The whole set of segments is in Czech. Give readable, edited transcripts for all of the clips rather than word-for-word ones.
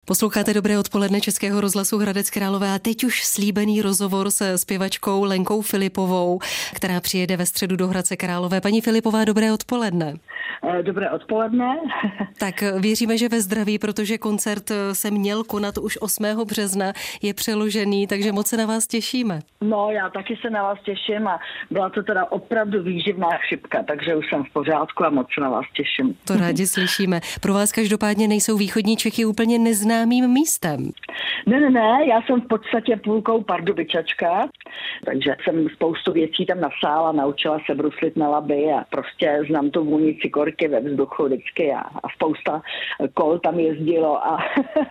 Posloucháte Dobré odpoledne Českého rozhlasu Hradec Králové a teď už slíbený rozhovor se zpěvačkou Lenkou Filipovou, která přijede ve středu do Hradce Králové. Paní Filipová, dobré odpoledne. Dobré odpoledne. Tak věříme, že ve zdraví, protože koncert se měl konat už 8. března, je přeložený, takže moc se na vás těšíme. No, já taky se na vás těším a byla to teda opravdu výživná chřipka, takže už jsem v pořádku a moc se na vás těším. To rádi slyšíme. Pro vás každopádně nejsou východní Čechy úplně neznámým místem. Ne, já jsem v podstatě půlkou pardubičačka, takže jsem spoustu věcí tam nasála, naučila se bruslit na laby a prostě znám tu vůni cikorky ve vzduchu vždycky a spousta kol tam jezdilo a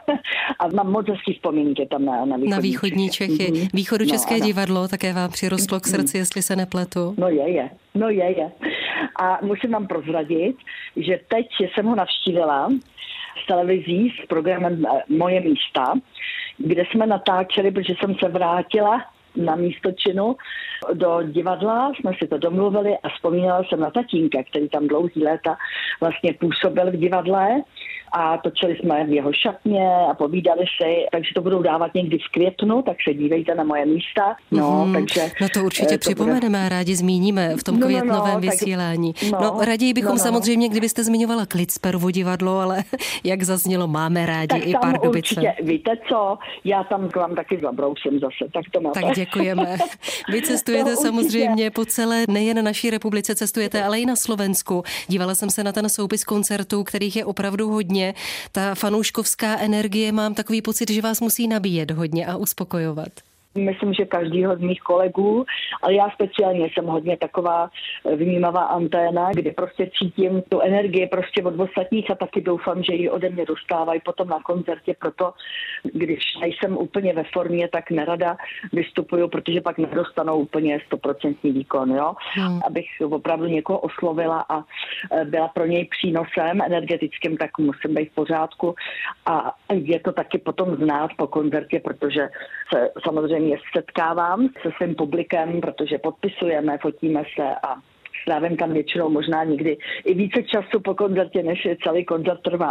mám moc hezký vzpomínky tam na východní Čechy. Východočeské divadlo také vám přirostlo k srdci, jestli se nepletu. No je. A musím vám prozradit, že teď jsem ho navštívila s televizí, s programem Moje místa, kde jsme natáčeli, protože jsem se vrátila na místo činu do divadla, jsme si to domluvili a vzpomínala jsem na tatínka, který tam dlouhý léta vlastně působil v divadle a točili jsme v jeho šatně a povídali si, takže to budou dávat někdy v květnu, tak se dívejte na Moje místa. Takže no to určitě připomeneme a rádi zmíníme v tom květnovém vysílání. Raději bychom samozřejmě, kdybyste zmiňovala Klitsperovo divadlo, ale jak zaznělo, máme rádi tak i Pardubice. Určitě, víte co, já tam k vám taky zabrousím zase, tak to máte. Tak děkujeme. Vy cestujete samozřejmě po celé, nejen naší republice cestujete, ale i na Slovensku. Dívala jsem se na ten soupis koncertů, kterých je opravdu hodně. Ta fanouškovská energie, mám takový pocit, že vás musí nabíjet hodně a uspokojovat. Myslím, že každýho z mých kolegů, ale já speciálně jsem hodně taková vnímavá anténa, kdy prostě cítím tu energii prostě od ostatních a taky doufám, že ji ode mě dostávají potom na koncertě, proto když nejsem úplně ve formě, tak nerada vystupuju, protože pak nedostanou úplně 100% výkon, jo? Abych opravdu někoho oslovila a byla pro něj přínosem energetickým, tak musím být v pořádku a je to taky potom znát po koncertě, protože se samozřejmě setkávám se svým publikem, protože podpisujeme, fotíme se a strávím tam většinou možná někdy i více času po koncertě, než je celý koncert trvá.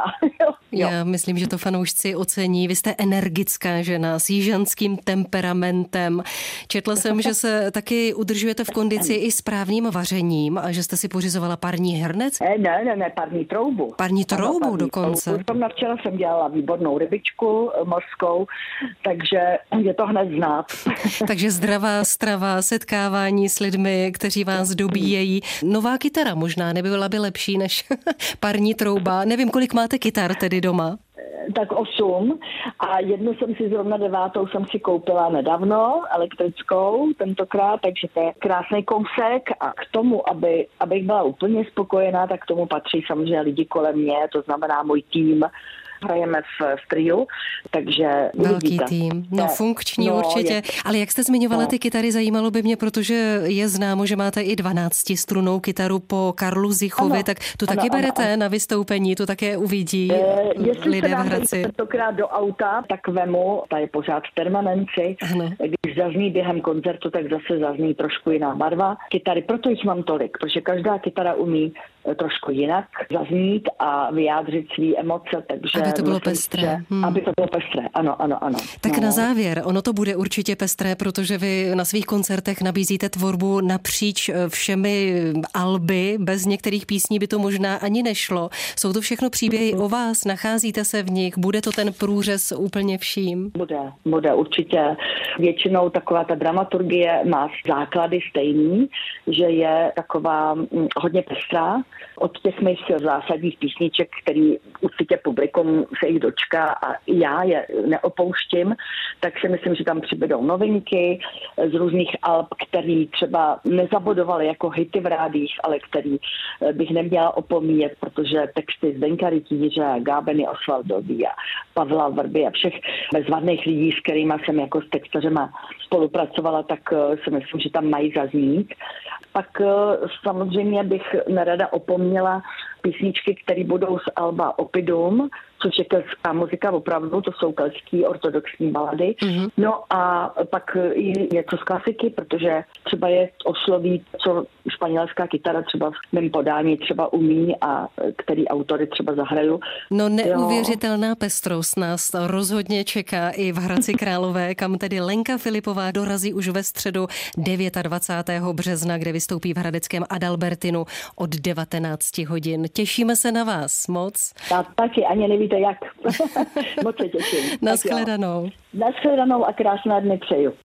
Já myslím, že to fanoušci ocení. Vy jste energická žena s jižanským temperamentem. Četla jsem, že se taky udržujete v kondici i správným vařením a že jste si pořizovala parní hrnec? Ne, parní troubu. Parní troubu dokonce. Včera jsem dělala výbornou rybičku mořskou, takže je to hned znát. Takže zdravá strava, setkávání s lidmi, kteří vás dobíjejí. Nová kytara možná nebyla by lepší než parní trouba. Nevím, kolik máte kytar tedy doma? Tak 8 a jednu jsem si zrovna 9. jsem si koupila nedávno, elektrickou tentokrát, takže to je krásný kousek a k tomu, abych byla úplně spokojená, tak k tomu patří samozřejmě lidi kolem mě, to znamená můj tým. Hrajeme v triu, takže velký tým, funkční určitě. Ale jak jste zmiňovala ty kytary, zajímalo by mě, protože je známo, že máte i 12strunnou kytaru po Karlu Zichovi, tak tu taky berete na vystoupení, tu také uvidí lidé v Hradci. Jestli tentokrát do auta, tak vemu, ta je pořád v permanenci. Ano. Když zazní během koncertu, tak zase zazní trošku jiná barva kytary, proto jich mám tolik, protože každá kytara umí trošku jinak zaznít a vyjádřit svý emoce, takže aby to bylo pestré. Aby to bylo pestré, ano. Tak na závěr, ono to bude určitě pestré, protože vy na svých koncertech nabízíte tvorbu napříč všemi alby, bez některých písní by to možná ani nešlo. Jsou to všechno příběhy o vás, nacházíte se v nich, bude to ten průřez úplně vším? Bude určitě. Většinou taková ta dramaturgie má základy stejný, že je taková hodně pestrá. Od těch mých zásadních písniček, který určitě publikum se jich dočká a já je neopouštím, tak si myslím, že tam přibydou novinky z různých alb, který třeba nezabodovaly jako hity v rádích, ale který bych neměla opomíjet, protože texty Zdenka Rytíře, Gábeny Osvaldový a Pavla Vrby a všech bezvadných lidí, s kterými jsem jako s textařema spolupracovala, tak si myslím, že tam mají zaznít. Pak samozřejmě bych nerada opomněla písničky, které budou z alba Opidum, což je kelská muzika opravdu, to jsou keltský ortodoxní balady. No a pak i něco z klasiky, protože třeba je osloví, co španělská kytara třeba v mém podání třeba umí a který autory třeba zahraju. No neuvěřitelná pestrost nás rozhodně čeká i v Hradci Králové, kam tedy Lenka Filipová dorazí už ve středu 29. března, kde vystoupí v hradeckém Adalbertinu od 19 hodin. Těšíme se na vás moc. Já taky, ani nevíte jak. Moc se těším. Naschledanou. Naschledanou a krásné dny přeju.